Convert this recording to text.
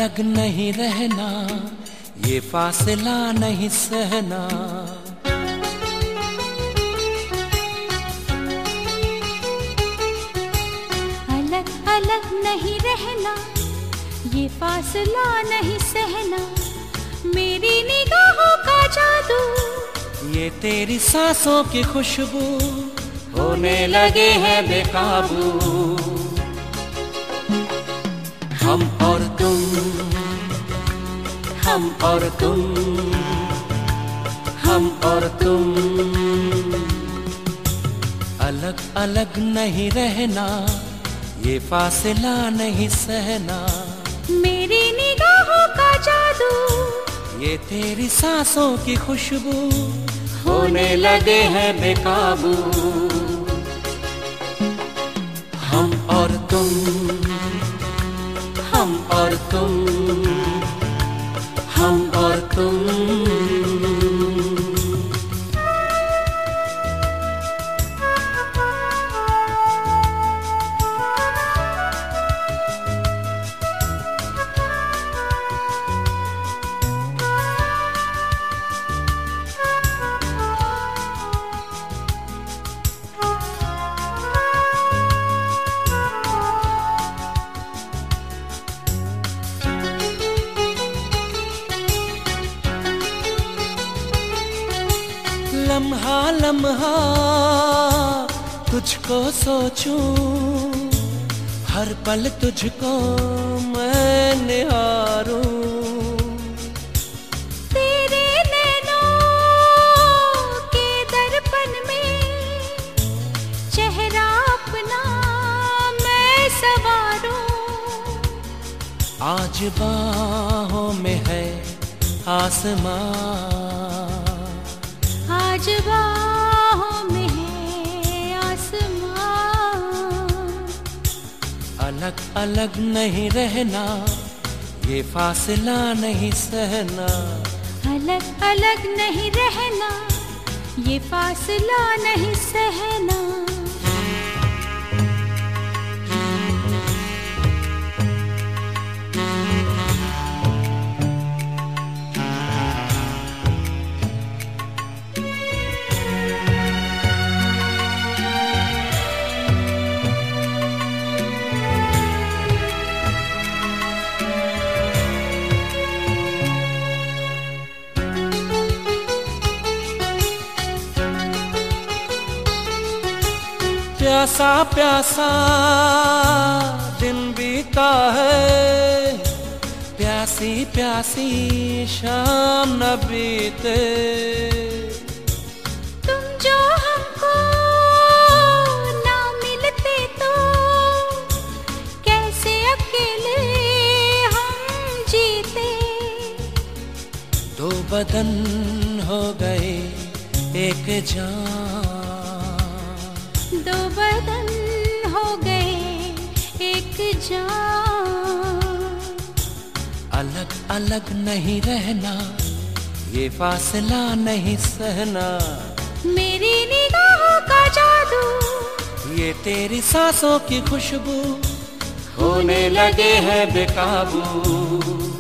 अलग नहीं रहना, ये फासला नहीं सहना। अलग अलग नहीं रहना, ये फासला नहीं सहना। मेरी निगाहों का जादू, ये तेरी सांसों की खुशबू, होने लगे हैं बेकाबू। हम और तुम, हम और तुम, हम और तुम, अलग अलग नहीं रहना, ये फासला नहीं सहना। मेरी निगाहों का जादू, ये तेरी सांसों की खुशबू, होने लगे हैं बेकाबू। हम और तुम, हम और तुम, हम और तुम। लम्हा लम्हा तुझको सोचूं, हर पल तुझको मैं निहारूं। तेरे नैनों के दर्पण में चेहरा अपना मैं संवारूं। आज बाहों में है आसमां, आज बाहों में है आसमां। अलग अलग नहीं रहना, ये फासला नहीं सहना। अलग अलग नहीं रहना, ये फासला नहीं सहना। प्यासा प्यासा दिन बीता है, प्यासी प्यासी शाम न बीते। तुम जो हमको ना मिलते तो कैसे अकेले हम जीते। दो बदन हो गए एक जान, दो बदन हो गए एक जान। अलग अलग नहीं रहना, ये फासला नहीं सहना। मेरी निगाहों का जादू, ये तेरी सांसों की खुशबू, होने लगे हैं बेकाबू।